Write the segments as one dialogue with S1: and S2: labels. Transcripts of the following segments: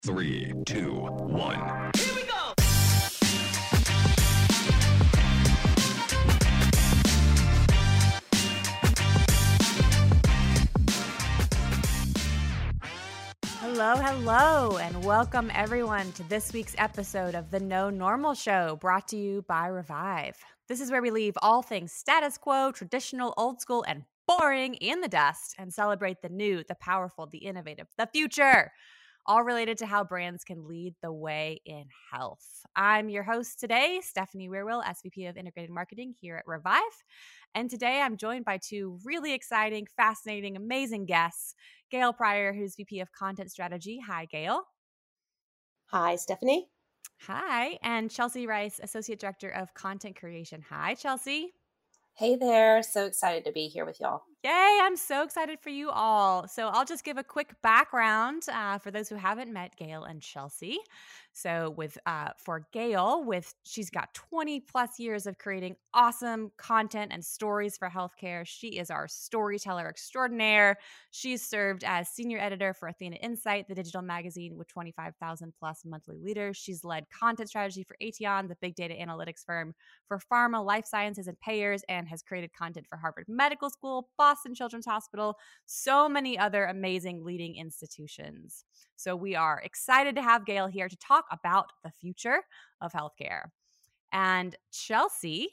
S1: 3, 2, 1.
S2: Here we go!
S3: Hello, and welcome everyone to this week's episode of the No Normal Show, brought to you by Revive. This is where we leave all things status quo, traditional, old school, and boring in the dust and celebrate the new, the powerful, the innovative, the future, all related to how brands can lead the way in health. I'm your host today, Stephanie Weirwill, SVP of Integrated Marketing here at Revive. And today I'm joined by two really exciting, fascinating, amazing guests. Gail Pryor, who's VP of Content Strategy. Hi, Gail.
S4: Hi, Stephanie.
S3: Hi. And Chelsea Rice, Associate Director of Content Creation. Hi, Chelsea.
S5: Hey there. So excited to be here with y'all.
S3: Yay, I'm so excited for you all. So I'll just give a quick background for those who haven't met Gail and Chelsea. So for Gail, she's got 20 plus years of creating awesome content and stories for healthcare. She is our storyteller extraordinaire. She's served as senior editor for Athena Insight, the digital magazine with 25,000 plus monthly readers. She's led content strategy for Aetion, the big data analytics firm for pharma, life sciences, and payers, and has created content for Harvard Medical School, Boston Children's Hospital, so many other amazing leading institutions. So we are excited to have Gail here to talk about the future of healthcare. And Chelsea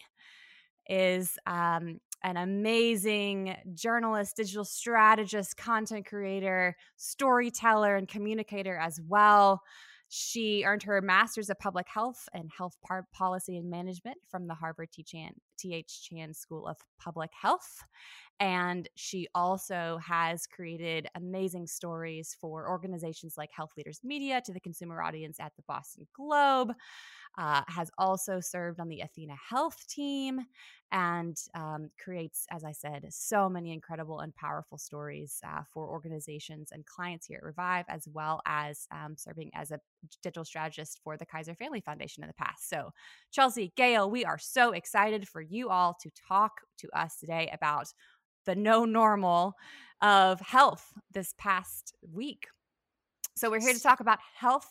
S3: is an amazing journalist, digital strategist, content creator, storyteller, and communicator as well. She earned her Master's of Public Health and Health Policy and Management from the Harvard T.H. Chan School of Public Health. And she also has created amazing stories for organizations like Health Leaders Media to the consumer audience at the Boston Globe, has also served on the Athena Health team, and creates, as I said, so many incredible and powerful stories for organizations and clients here at Revive, as well as serving as a digital strategist for the Kaiser Family Foundation in the past. So, Chelsea, Gail, we are so excited for you all to talk to us today about the no normal of health this past week. So we're here to talk about Health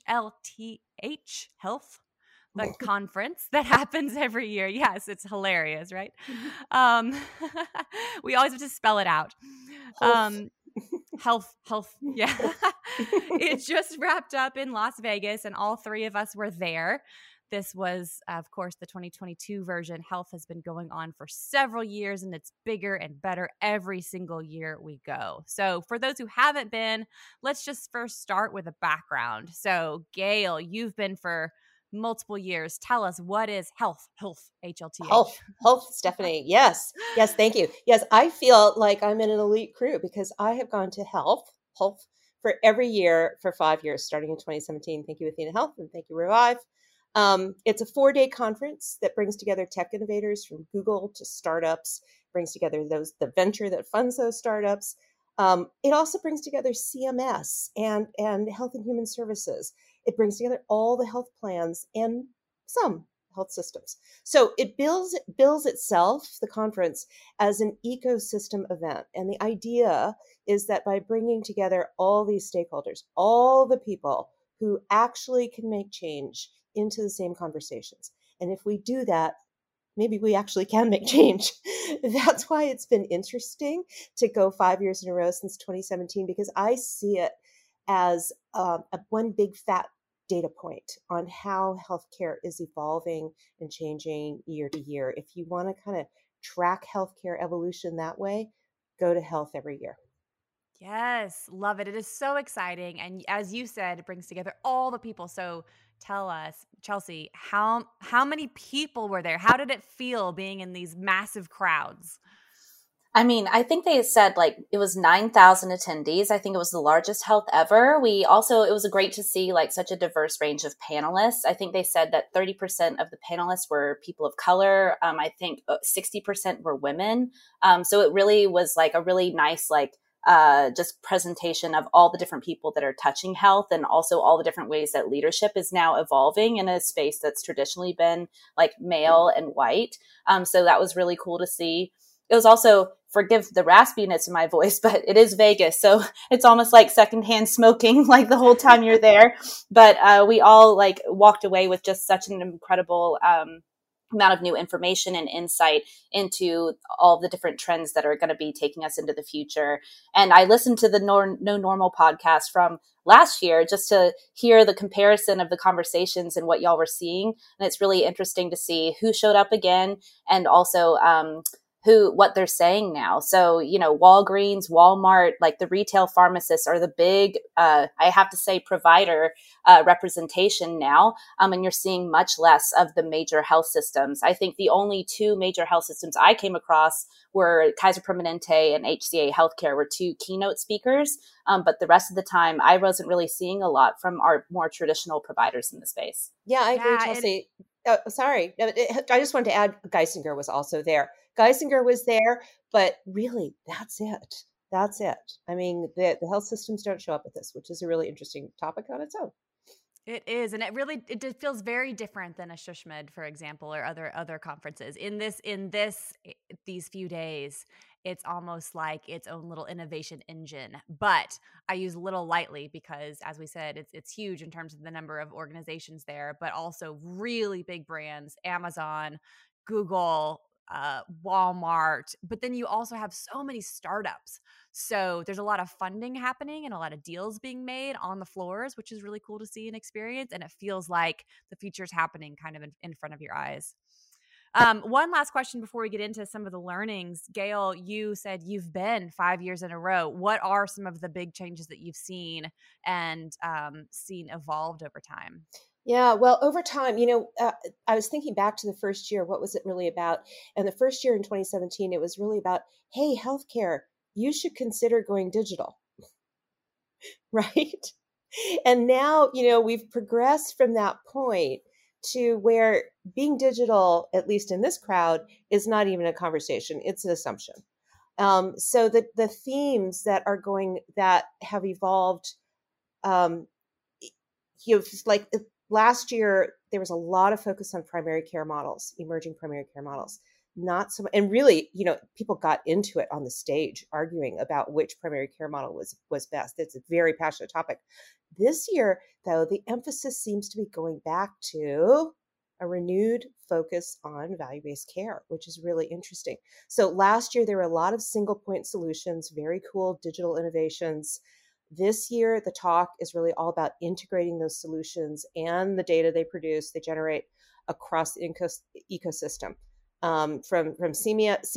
S3: HLTH, Health, the conference that happens every year. Yes, it's hilarious, right? We always have to spell it out. Health, yeah. It just wrapped up in Las Vegas, and all three of us were there. This was, of course, the 2022 version. Health has been going on for several years, and it's bigger and better every single year we go. So for those who haven't been, let's just first start with a background. So Gail, you've been for multiple years. Tell us, what is Health, HLTH?
S4: Health, Stephanie. Yes, thank you. Yes, I feel like I'm in an elite crew because I have gone to Health for every year for 5 years, starting in 2017. Thank you, Athena Health, and thank you, Revive. It's a 4-day conference that brings together tech innovators from Google to startups, brings together the venture that funds those startups. It also brings together CMS and Health and Human Services. It brings together all the health plans and some health systems. So it bills itself, the conference, as an ecosystem event. And the idea is that by bringing together all these stakeholders, all the people who actually can make change into the same conversations. And if we do that, maybe we actually can make change. That's why it's been interesting to go 5 years in a row since 2017, because I see it as one big fat data point on how healthcare is evolving and changing year to year. If you want to kind of track healthcare evolution that way, go to Health every year.
S3: Yes, love it. It is so exciting. And as you said, it brings together all the people. So tell us, Chelsea, how many people were there? How did it feel being in these massive crowds?
S5: I mean, I think they said it was 9,000 attendees. I think it was the largest health ever. It was great to see such a diverse range of panelists. I think they said that 30% of the panelists were people of color. I think 60% were women. So it really was a really nice, just presentation of all the different people that are touching health, and also all the different ways that leadership is now evolving in a space that's traditionally been male and white. So that was really cool to see. it was also, forgive the raspiness in my voice, but it is Vegas. So it's almost like secondhand smoking, like the whole time you're there. But we all like walked away with just such an incredible amount of new information and insight into all the different trends that are going to be taking us into the future. And I listened to the No Normal podcast from last year just to hear the comparison of the conversations and what y'all were seeing. And it's really interesting to see who showed up again, and also what they're saying now. So, Walgreens, Walmart, like the retail pharmacists are the big, I have to say, provider representation now. And you're seeing much less of the major health systems. I think the only two major health systems I came across were Kaiser Permanente and HCA Healthcare were two keynote speakers. But the rest of the time, I wasn't really seeing a lot from our more traditional providers in the space.
S4: Yeah, I agree, Chelsea. Sorry. I just wanted to add, Geisinger was also there. Geisinger was there, but really, that's it. That's it. I mean, the health systems don't show up at this, which is a really interesting topic on its own.
S3: It is, and it feels very different than a SHSMD, for example, or other conferences. These few days, it's almost like its own little innovation engine. But I use little lightly because, as we said, it's huge in terms of the number of organizations there, but also really big brands, Amazon, Google, Walmart. But then you also have so many startups. So there's a lot of funding happening and a lot of deals being made on the floors, which is really cool to see and experience. And it feels like the future's happening kind of in front of your eyes. One last question before we get into some of the learnings. Gail, you said you've been 5 years in a row. What are some of the big changes that you've seen and seen evolved over time?
S4: Yeah, well, over time, I was thinking back to the first year. What was it really about? And the first year in 2017, it was really about, hey, healthcare, you should consider going digital, right? And now, we've progressed from that point to where being digital, at least in this crowd, is not even a conversation. It's an assumption. So the themes that have evolved, like last year, there was a lot of focus on primary care models, emerging primary care models. Not so much, and really, people got into it on the stage, arguing about which primary care model was best. It's a very passionate topic. This year, though, the emphasis seems to be going back to a renewed focus on value-based care, which is really interesting. So last year, there were a lot of single-point solutions, very cool digital innovations. This year, the talk is really all about integrating those solutions and the data they generate across the ecosystem. From CMS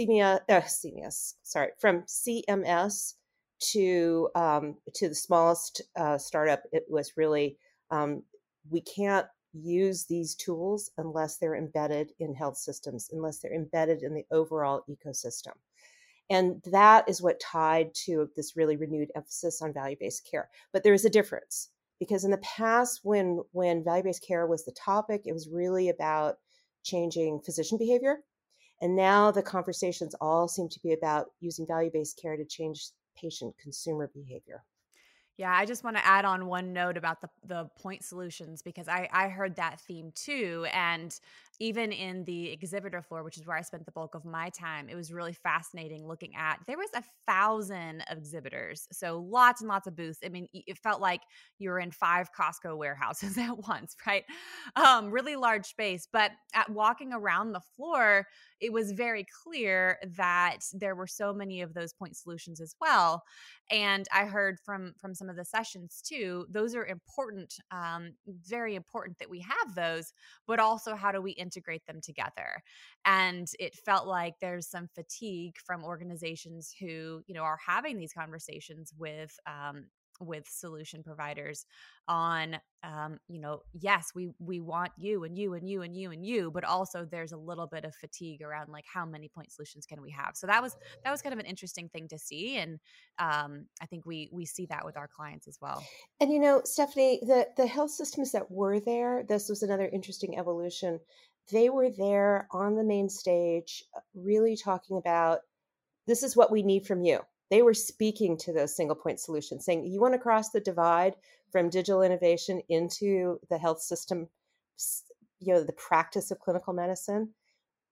S4: to the smallest startup. It was really, we can't use these tools unless they're embedded in health systems, unless they're embedded in the overall ecosystem. And that is what tied to this really renewed emphasis on value-based care. But there is a difference, because in the past, when value-based care was the topic, it was really about changing physician behavior. And now the conversations all seem to be about using value-based care to change patient consumer behavior.
S3: Yeah, I just want to add on one note about the point solutions, because I heard that theme too. And even in the exhibitor floor, which is where I spent the bulk of my time, it was really fascinating looking at, there was 1,000 exhibitors. So lots and lots of booths. I mean, it felt like you were in 5 Costco warehouses at once, right? Really large space. But at walking around the floor, it was very clear that there were so many of those point solutions as well. And I heard from some of the sessions too, those are important, very important that we have those, but also how do we integrate them together? And it felt like there's some fatigue from organizations who, are having these conversations with solution providers on, yes, we want you and you and you and you and you, but also there's a little bit of fatigue around like how many point solutions can we have? So that was kind of an interesting thing to see. And I think we see that with our clients as well.
S4: And Stephanie, the health systems that were there, this was another interesting evolution. They were there on the main stage, really talking about, this is what we need from you. They were speaking to those single point solutions, saying, you want to cross the divide from digital innovation into the health system, the practice of clinical medicine.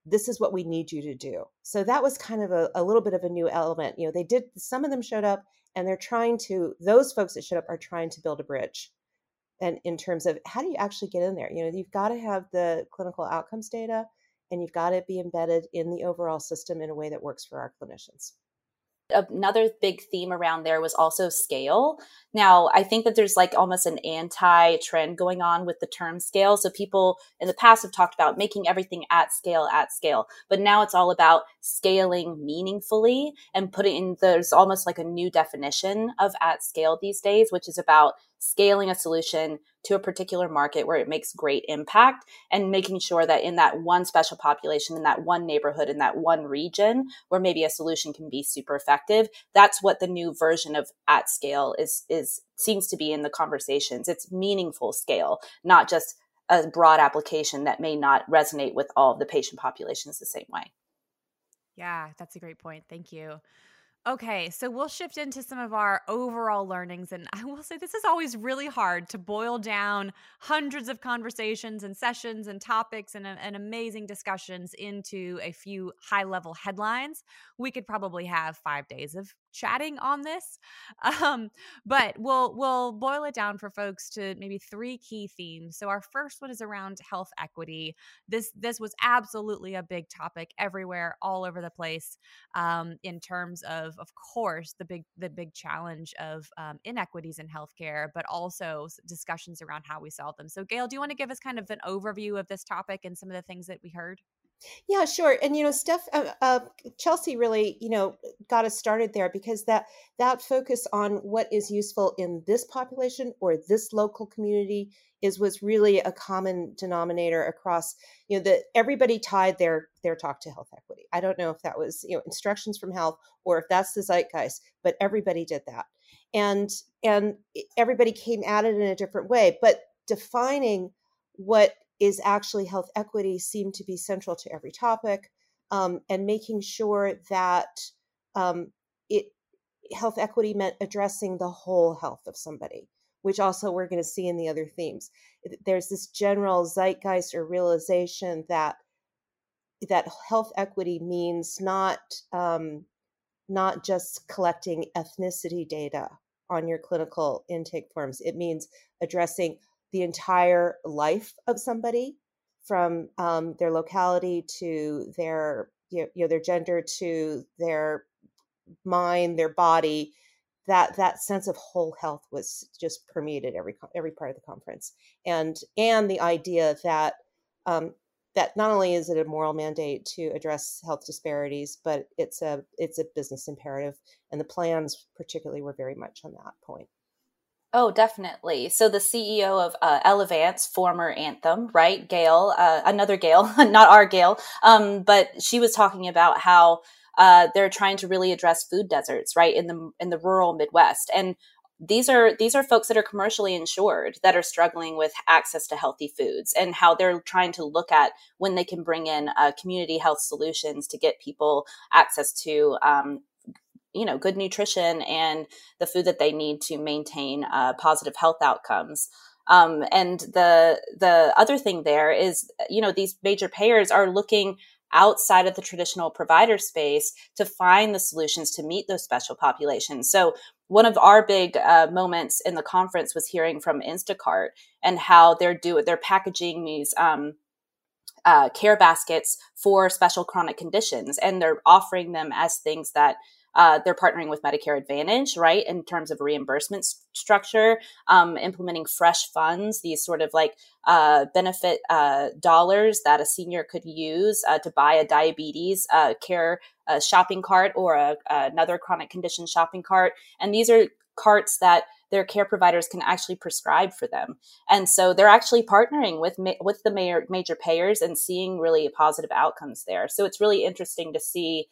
S4: this is what we need you to do. So that was kind of a little bit of a new element. They did, some of them showed up, and those folks that showed up are trying to build a bridge. And in terms of how do you actually get in there? You've got to have the clinical outcomes data, and you've got to be embedded in the overall system in a way that works for our clinicians.
S5: Another big theme around there was also scale. Now, I think that there's like almost an anti-trend going on with the term scale. So people in the past have talked about making everything at scale, but now it's all about scaling meaningfully and there's almost like a new definition of at scale these days, which is about scaling a solution to a particular market where it makes great impact and making sure that in that one special population, in that one neighborhood, in that one region where maybe a solution can be super effective. That's what the new version of at scale seems to be in the conversations. It's meaningful scale, not just a broad application that may not resonate with all of the patient populations the same way.
S3: Yeah, that's a great point. Thank you. Okay, so we'll shift into some of our overall learnings. And I will say this is always really hard to boil down hundreds of conversations and sessions and topics and amazing discussions into a few high-level headlines. We could probably have 5 days of chatting on this. But we'll boil it down for folks to maybe 3 key themes. So our first one is around health equity. This was absolutely a big topic everywhere, all over the place, in terms of course, the big challenge of inequities in healthcare, but also discussions around how we solve them. So, Gail, do you want to give us kind of an overview of this topic and some of the things that we heard?
S4: Yeah, sure. And Steph, Chelsea really, got us started there, because that focus on what is useful in this population or this local community was really a common denominator across. That everybody tied their talk to health equity. I don't know if that was instructions from health or if that's the zeitgeist, but everybody did that, and everybody came at it in a different way. But defining what is actually health equity seemed to be central to every topic, and making sure that health equity meant addressing the whole health of somebody, which also we're going to see in the other themes. There's this general zeitgeist or realization that health equity means not just collecting ethnicity data on your clinical intake forms. It means addressing the entire life of somebody, from their locality to their their gender to their mind, their body. That sense of whole health was just permeated every part of the conference, and the idea that that not only is it a moral mandate to address health disparities, but it's a business imperative, and the plans particularly were very much on that point.
S5: Oh, definitely. So the CEO of Elevance, former Anthem, right? Gail, another Gail, not our Gail, but she was talking about how they're trying to really address food deserts, right, in the rural Midwest. And these are folks that are commercially insured that are struggling with access to healthy foods, and how they're trying to look at when they can bring in community health solutions to get people access to good nutrition and the food that they need to maintain positive health outcomes. And the other thing there is, these major payers are looking outside of the traditional provider space to find the solutions to meet those special populations. So one of our big moments in the conference was hearing from Instacart and how they're packaging these care baskets for special chronic conditions, and they're offering them as things that they're partnering with Medicare Advantage, right, in terms of reimbursement structure, implementing fresh funds, these sort of like benefit dollars that a senior could use to buy a diabetes care shopping cart or another chronic condition shopping cart. And these are carts that their care providers can actually prescribe for them. And so they're actually partnering with the major payers and seeing really positive outcomes there. So it's really interesting to see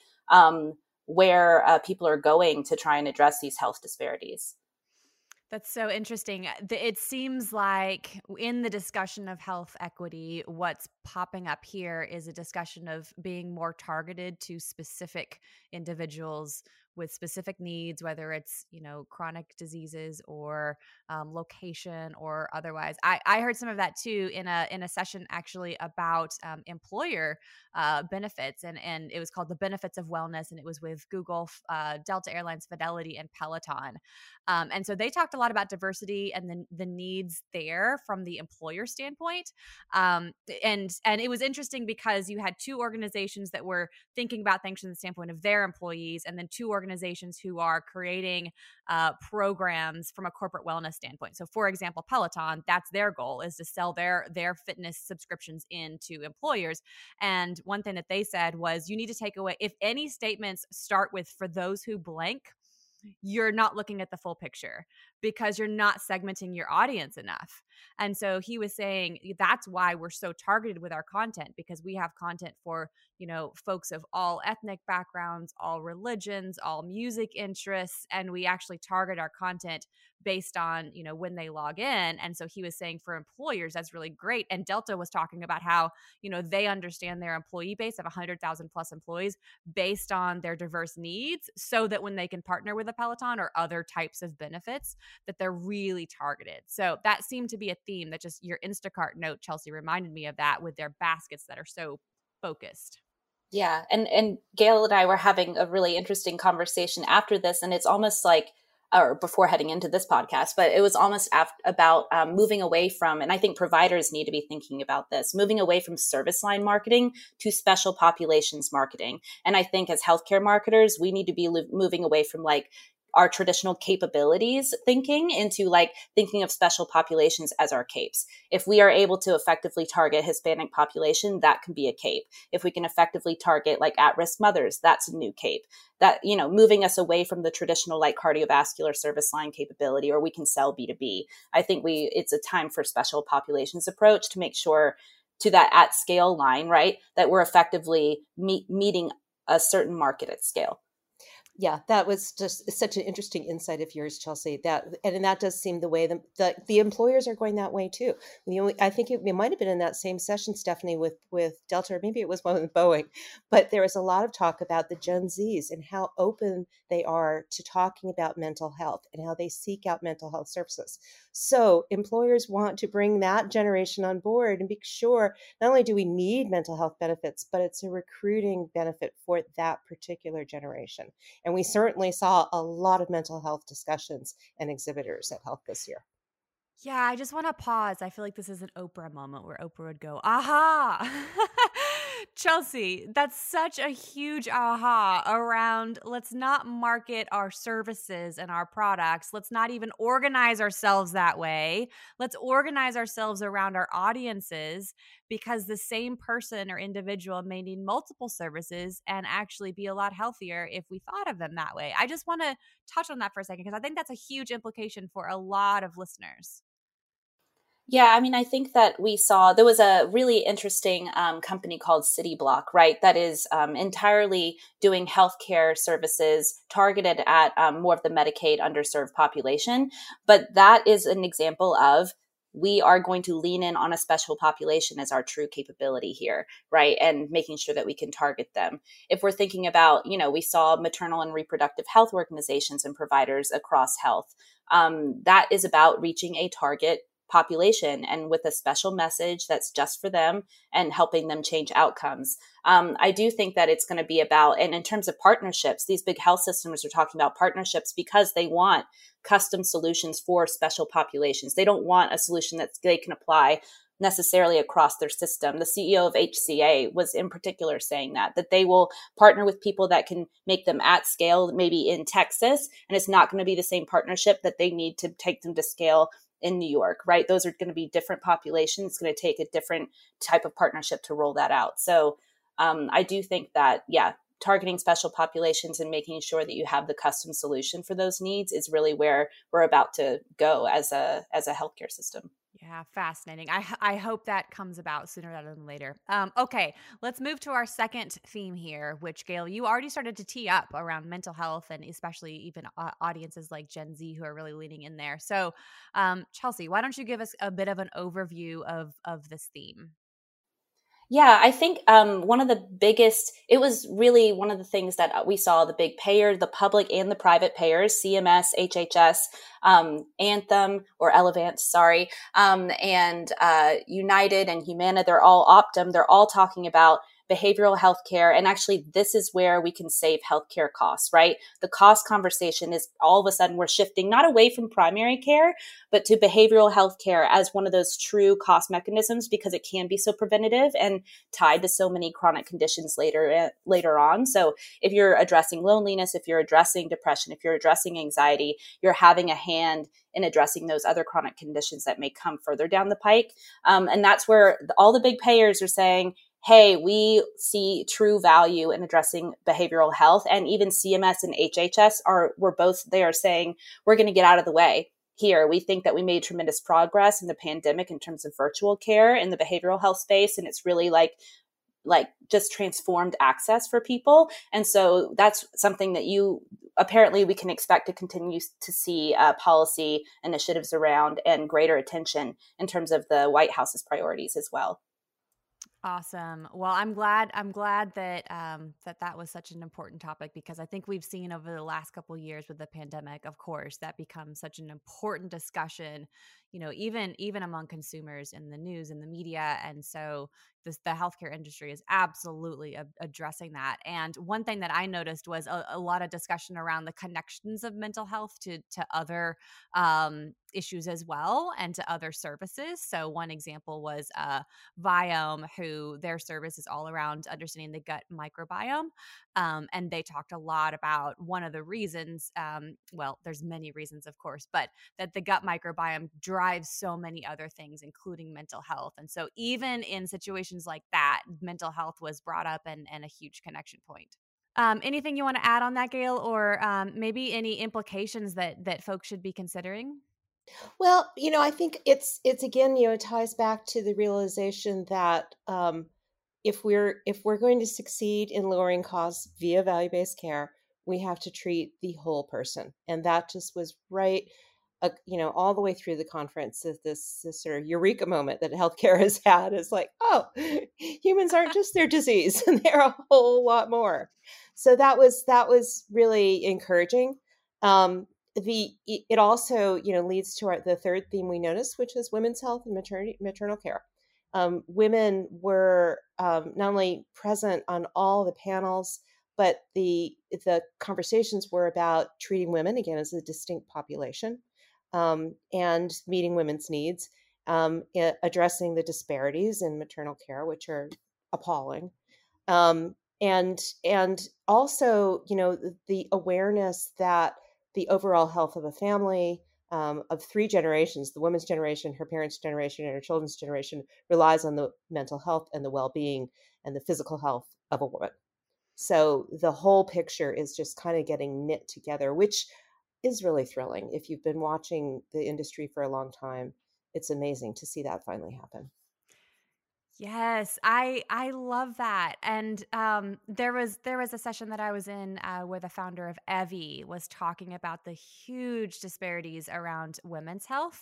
S5: where people are going to try and address these health disparities.
S3: That's so interesting. It seems like in the discussion of health equity, what's popping up here is a discussion of being more targeted to specific individuals with specific needs, whether it's, chronic diseases or location or otherwise. I heard some of that too in a session actually about employer benefits, and it was called The Benefits of Wellness, and it was with Google, Delta Airlines, Fidelity, and Peloton. And so they talked a lot about diversity and the needs there from the employer standpoint. And it was interesting because you had two organizations that were thinking about things from the standpoint of their employees, and then two organizations who are creating programs from a corporate wellness standpoint. So, for example, Peloton, that's their goal, is to sell their fitness subscriptions into employers. And one thing that they said was, you need to take away, if any statements start with "for those who blank," you're not looking at the full picture because you're not segmenting your audience enough. And so he was saying that's why we're so targeted with our content, because we have content for, folks of all ethnic backgrounds, all religions, all music interests, and we actually target our content based on, when they log in. And so he was saying for employers, that's really great. And Delta was talking about how, they understand their employee base of 100,000 plus employees based on their diverse needs, so that when they can partner with a Peloton or other types of benefits, that they're really targeted. So that seemed to be a theme that just your Instacart note, Chelsea, reminded me of, that with their baskets that are so focused.
S5: Yeah. And Gail and I were having a really interesting conversation after this, and it's almost like, or before heading into this podcast, but it was almost about moving away from, and I think providers need to be thinking about this, moving away from service line marketing to special populations marketing. And I think as healthcare marketers, we need to be moving away from like our traditional capabilities thinking into like thinking of special populations as our capes. If we are able to effectively target Hispanic population, that can be a cape. If we can effectively target like at-risk mothers, that's a new cape. That, moving us away from the traditional like cardiovascular service line capability, or we can sell B2B. I think it's a time for special populations approach to make sure to that at scale line, right? That we're effectively meeting a certain market at scale.
S4: Yeah, that was just such an interesting insight of yours, Chelsea. And that does seem the way the employers are going that way too. I think it might have been in that same session, Stephanie, with Delta, or maybe it was one with Boeing. But there was a lot of talk about the Gen Zs and how open they are to talking about mental health and how they seek out mental health services. So employers want to bring that generation on board and be sure not only do we need mental health benefits, but it's a recruiting benefit for that particular generation. And we certainly saw a lot of mental health discussions and exhibitors at Health this year.
S3: Yeah, I just want to pause. I feel like this is an Oprah moment where Oprah would go, aha. Chelsea, that's such a huge aha around, let's not market our services and our products. Let's not even organize ourselves that way. Let's organize ourselves around our audiences, because the same person or individual may need multiple services and actually be a lot healthier if we thought of them that way. I just want to touch on that for a second, because I think that's a huge implication for a lot of listeners.
S5: Yeah, I mean, I think that we saw there was a really interesting company called CityBlock, right? That is entirely doing healthcare services targeted at more of the Medicaid underserved population. But that is an example of, we are going to lean in on a special population as our true capability here, right? And making sure that we can target them. If we're thinking about, we saw maternal and reproductive health organizations and providers across health. That is about reaching a target population and with a special message that's just for them and helping them change outcomes. I do think that it's going to be about, and in terms of partnerships, these big health systems are talking about partnerships because they want custom solutions for special populations. They don't want a solution that they can apply necessarily across their system. The CEO of HCA was in particular saying that they will partner with people that can make them at scale, maybe in Texas, and it's not going to be the same partnership that they need to take them to scale in New York, right? Those are going to be different populations. It's going to take a different type of partnership to roll that out. So I do think that, targeting special populations and making sure that you have the custom solution for those needs is really where we're about to go as a healthcare system.
S3: Yeah, fascinating. I hope that comes about sooner rather than later. Okay, let's move to our second theme here, which, Gail, you already started to tee up around mental health, and especially even audiences like Gen Z who are really leaning in there. So, Chelsea, why don't you give us a bit of an overview of this theme?
S5: Yeah, I think one of the biggest, it was really one of the things that we saw, the big payer, the public and the private payers, CMS, HHS, Anthem or Elevance, sorry, and United and Humana, they're all Optum, they're all talking about behavioral health care. And actually, this is where we can save healthcare costs, right? The cost conversation is all of a sudden we're shifting not away from primary care, but to behavioral health care as one of those true cost mechanisms because it can be so preventative and tied to so many chronic conditions later on. So if you're addressing loneliness, if you're addressing depression, if you're addressing anxiety, you're having a hand in addressing those other chronic conditions that may come further down the pike. And that's where all the big payers are saying, hey, we see true value in addressing behavioral health. And even CMS and HHS they are saying, we're going to get out of the way here. We think that we made tremendous progress in the pandemic in terms of virtual care in the behavioral health space. And it's really like just transformed access for people. And so that's something that apparently we can expect to continue to see policy initiatives around and greater attention in terms of the White House's priorities as well.
S3: Awesome. Well, I'm glad that that was such an important topic because I think we've seen over the last couple of years with the pandemic, of course, that becomes such an important discussion, even among consumers in the news and the media. And so the healthcare industry is absolutely addressing that. And one thing that I noticed was a lot of discussion around the connections of mental health to other issues as well and to other services. So one example was Viome, who their service is all around understanding the gut microbiome. And they talked a lot about one of the reasons, there's many reasons, of course, but that the gut microbiome drives so many other things, including mental health. And so even in situations like that, mental health was brought up and a huge connection point. Anything you want to add on that, Gail, or maybe any implications that folks should be considering?
S4: Well, I think it's again, it ties back to the realization that if we're going to succeed in lowering costs via value-based care, we have to treat the whole person, and that just was right. All the way through the conference, this sort of eureka moment that healthcare has had is like, oh, humans aren't just their disease, and they're a whole lot more. So that was really encouraging. It also, leads to the third theme we noticed, which is women's health and maternal care. Women were not only present on all the panels, but the conversations were about treating women again as a distinct population. And meeting women's needs, addressing the disparities in maternal care, which are appalling, and also, the awareness that the overall health of a family of three generations, the woman's generation, her parents' generation, and her children's generation, relies on the mental health and the well-being and the physical health of a woman. So the whole picture is just kind of getting knit together, which is really thrilling. If you've been watching the industry for a long time, it's amazing to see that finally happen.
S3: Yes, I love that. And there was a session that I was in where the founder of Evie was talking about the huge disparities around women's health.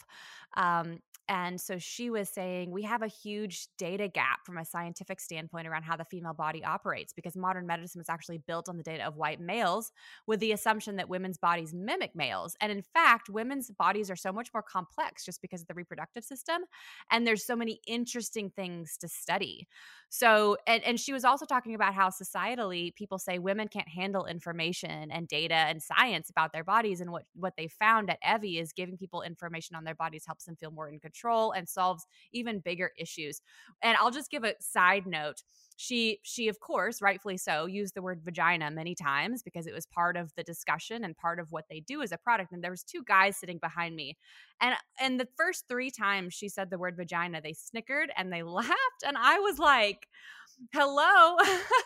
S3: And so she was saying we have a huge data gap from a scientific standpoint around how the female body operates because modern medicine was actually built on the data of white males with the assumption that women's bodies mimic males. And in fact, women's bodies are so much more complex just because of the reproductive system. And there's so many interesting things to study. So, and she was also talking about how societally people say women can't handle information and data and science about their bodies. And what they found at Evie is giving people information on their bodies helps them feel more in control and solves even bigger issues. And I'll just give a side note. She of course, rightfully so, used the word vagina many times because it was part of the discussion and part of what they do as a product. And there was two guys sitting behind me. And the first 3 times she said the word vagina, they snickered and they laughed. And I was like, hello.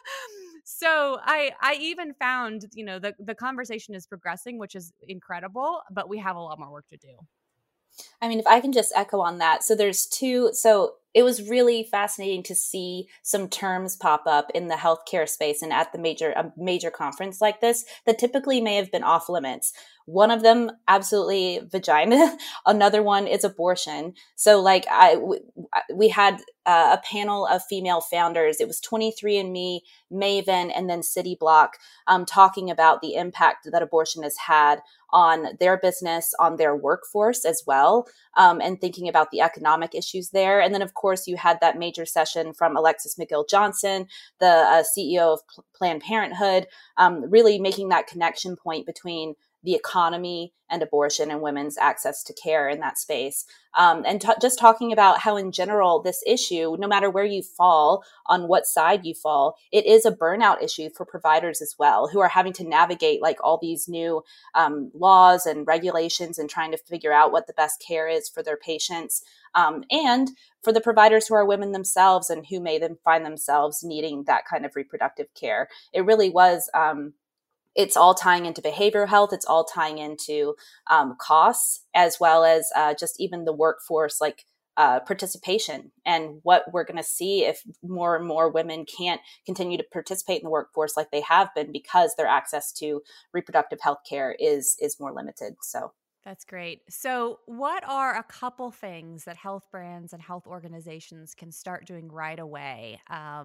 S3: So I even found, the conversation is progressing, which is incredible, but we have a lot more work to do.
S5: I mean, if I can just echo on that. So it was really fascinating to see some terms pop up in the healthcare space and at the major conference like this that typically may have been off limits. One of them, absolutely vagina. Another one is abortion. So like we had a panel of female founders. It was 23andMe, Maven, and then City Block, talking about the impact that abortion has had on their business, on their workforce as well, and thinking about the economic issues there. And then, of course, you had that major session from Alexis McGill Johnson, the CEO of Planned Parenthood, really making that connection point between the economy and abortion and women's access to care in that space. And just talking about how in general, this issue, no matter where you fall, on what side you fall, it is a burnout issue for providers as well, who are having to navigate like all these new laws and regulations and trying to figure out what the best care is for their patients. And for the providers who are women themselves and who may then find themselves needing that kind of reproductive care. It really was it's all tying into behavioral health. It's all tying into costs, as well as just even the workforce, like participation, and what we're going to see if more and more women can't continue to participate in the workforce like they have been because their access to reproductive health care is more limited. So.
S3: That's great. So, what are a couple things that health brands and health organizations can start doing right away?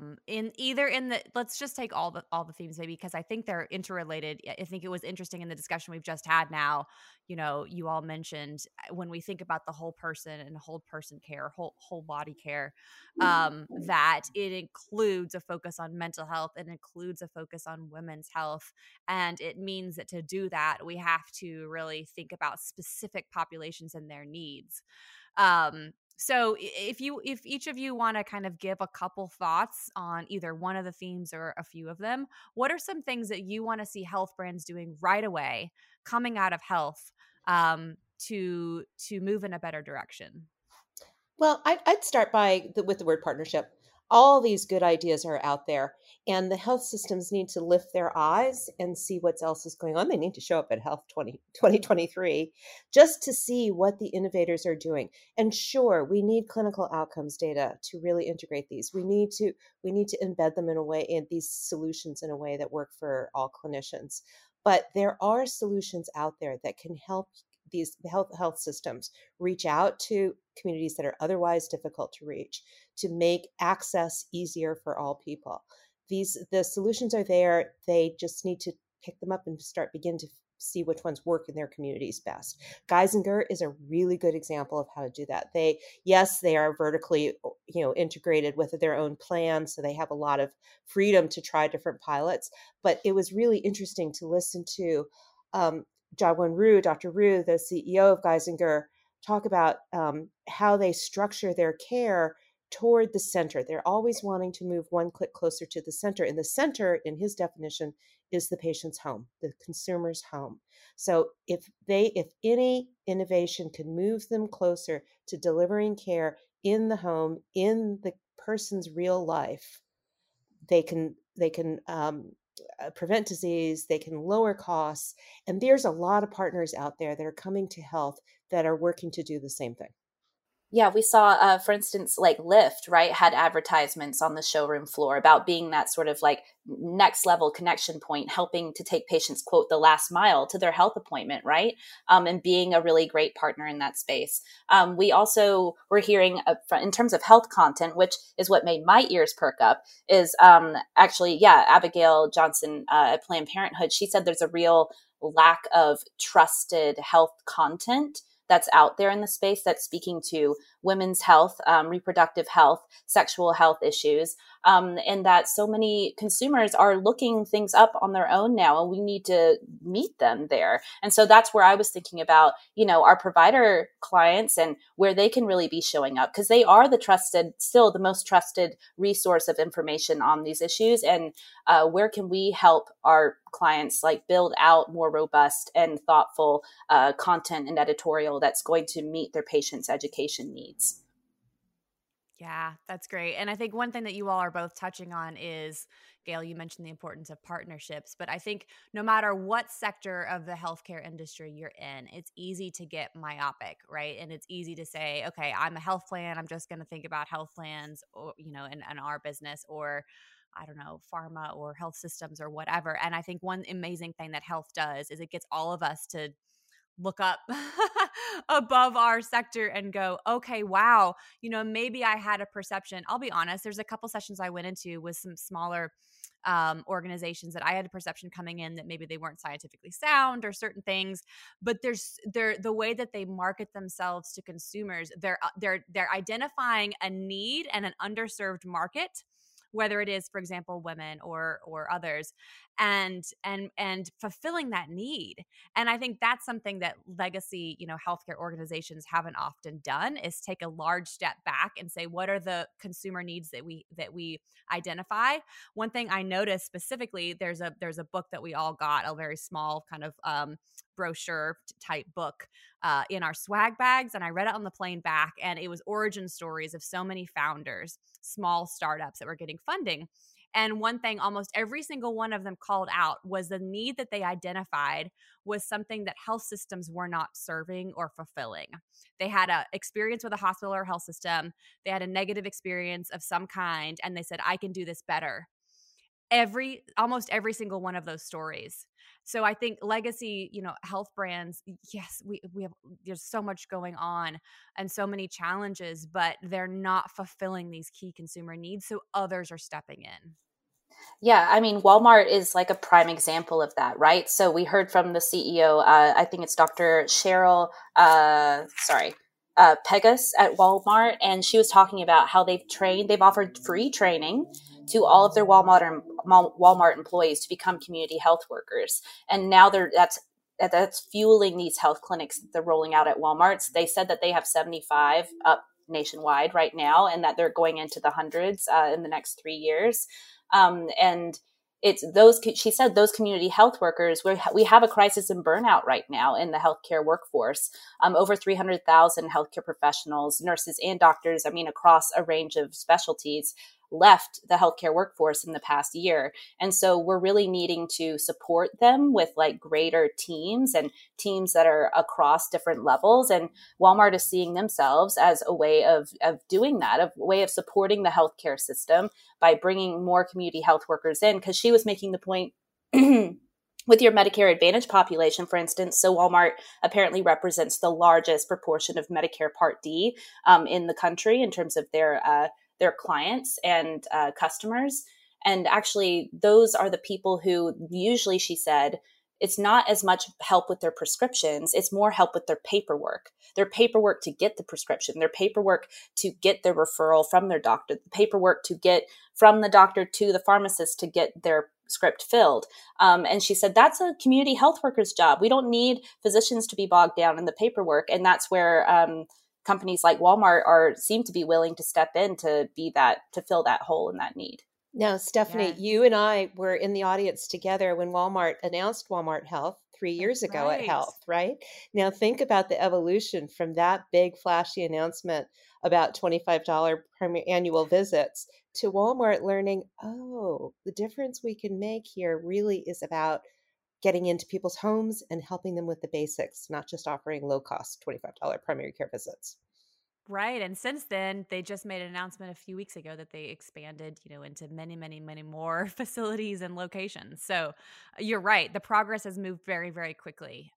S3: Let's just take all the themes maybe, because I think they're interrelated. I think it was interesting in the discussion we've just had now. You all mentioned when we think about the whole person and whole person care, whole body care, that it includes a focus on mental health, it includes a focus on women's health, and it means that to do that, we have to really think about specific populations and their needs. So if each of you want to kind of give a couple thoughts on either one of the themes or a few of them, what are some things that you want to see health brands doing right away coming out of health to move in a better direction?
S4: Well, I'd start with the word partnership. All these good ideas are out there, and the health systems need to lift their eyes and see what else is going on. They need to show up at Health 2023 just to see what the innovators are doing. And sure, we need clinical outcomes data to really integrate these. We need to embed them in these solutions in a way that work for all clinicians. But there are solutions out there that can help these health systems reach out to communities that are otherwise difficult to reach, to make access easier for all people. The solutions are there. They just need to pick them up and begin to see which ones work in their communities best. Geisinger is a really good example of how to do that. They are vertically, integrated with their own plan, so they have a lot of freedom to try different pilots. But it was really interesting to listen to Dr. Rue, the CEO of Geisinger, talk about how they structure their care toward the center. They're always wanting to move one click closer to the center. And the center, in his definition, is the patient's home, the consumer's home. So if any innovation can move them closer to delivering care in the home, in the person's real life, they can prevent disease, they can lower costs. And there's a lot of partners out there that are coming to health that are working to do the same thing.
S5: Yeah, we saw, for instance, like Lyft, right, had advertisements on the showroom floor about being that sort of like next level connection point, helping to take patients, quote, the last mile to their health appointment, right? And being a really great partner in that space. We also were hearing in terms of health content, which is what made my ears perk up, is Abigail Johnson at Planned Parenthood. She said there's a real lack of trusted health content that's out there in the space that's speaking to women's health, reproductive health, sexual health issues, and that so many consumers are looking things up on their own now, and we need to meet them there. And so that's where I was thinking about, our provider clients and where they can really be showing up, because they are still the most trusted resource of information on these issues. And where can we help our clients like build out more robust and thoughtful content and editorial that's going to meet their patients' education needs?
S3: Yeah, that's great. And I think one thing that you all are both touching on is, Gail, you mentioned the importance of partnerships, but I think no matter what sector of the healthcare industry you're in, it's easy to get myopic, right? And it's easy to say, okay, I'm a health plan. I'm just going to think about health plans, or, in our business, or I don't know, pharma or health systems or whatever. And I think one amazing thing that health does is it gets all of us to look up above our sector and go, okay, wow, maybe I had a perception. I'll be honest, there's a couple sessions I went into with some smaller organizations that I had a perception coming in that maybe they weren't scientifically sound or certain things, but the way that they market themselves to consumers, they're identifying a need and an underserved market, whether it is, for example, women or others, and fulfilling that need. And I think that's something that legacy, healthcare organizations haven't often done, is take a large step back and say, what are the consumer needs that we identify? One thing I noticed specifically, there's a book that we all got, a very small kind of brochure type book in our swag bags, and I read it on the plane back, and it was origin stories of so many founders, small startups that were getting funding. And one thing almost every single one of them called out was the need that they identified was something that health systems were not serving or fulfilling. They had an experience with a hospital or health system. They had a negative experience of some kind, and they said, I can do this better. Almost every single one of those stories. So I think legacy, health brands, yes, we have, there's so much going on and so many challenges, but they're not fulfilling these key consumer needs. So others are stepping in.
S5: Yeah, I mean, Walmart is like a prime example of that, right? So we heard from the CEO, I think it's Dr. Cheryl, Pegas at Walmart, and she was talking about how they've offered free training to all of their Walmart employees to become community health workers. And now that's fueling these health clinics that they're rolling out at Walmart. They said that they have 75 up nationwide right now, and that they're going into the hundreds in the next 3 years. And it's she said those community health workers, we have a crisis in burnout right now in the healthcare workforce. Over 300,000 healthcare professionals, nurses and doctors, across a range of specialties, left the healthcare workforce in the past year. And so we're really needing to support them with like greater teams and teams that are across different levels. And Walmart is seeing themselves as a way of doing that, a way of supporting the healthcare system by bringing more community health workers in. Because she was making the point with your Medicare Advantage population, for instance. So Walmart apparently represents the largest proportion of Medicare Part D in the country in terms of their clients and customers. And actually, those are the people who usually, she said, it's not as much help with their prescriptions. It's more help with their paperwork to get the prescription, their paperwork to get their referral from their doctor, the paperwork to get from the doctor to the pharmacist to get their script filled. And she said, that's a community health worker's job. We don't need physicians to be bogged down in the paperwork. And that's where companies like Walmart seem to be willing to step in to fill that hole and that need.
S4: Now, Stephanie,
S3: Yes.
S4: you and I were in the audience together when Walmart announced Walmart Health 3 years ago at
S3: right.
S4: Health, right? Now, think about the evolution from that big flashy announcement about $25 annual visits to Walmart learning, oh, the difference we can make here really is about getting into people's homes and helping them with the basics, not just offering low-cost $25 primary care visits.
S3: Right. And since then, they just made an announcement a few weeks ago that they expanded, into many, many, many more facilities and locations. So you're right. The progress has moved very, very quickly.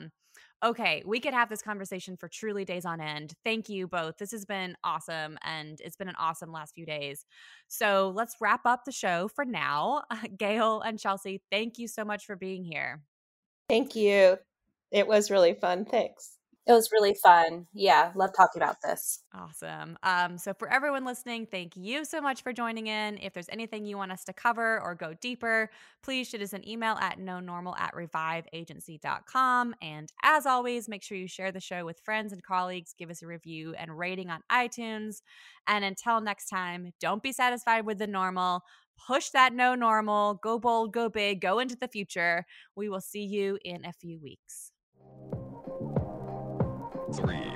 S3: Okay, we could have this conversation for truly days on end. Thank you both. This has been awesome, and it's been an awesome last few days. So let's wrap up the show for now. Gail and Chelsea, thank you so much for being here.
S4: Thank you. It was really fun. Thanks.
S5: It was really fun. Yeah, love talking about this.
S3: Awesome. So for everyone listening, thank you so much for joining in. If there's anything you want us to cover or go deeper, please shoot us an email at nonormal@reviveagency.com. And as always, make sure you share the show with friends and colleagues, give us a review and rating on iTunes. And until next time, don't be satisfied with the normal. Push that no normal, go bold, go big, go into the future. We will see you in a few weeks.
S1: 3,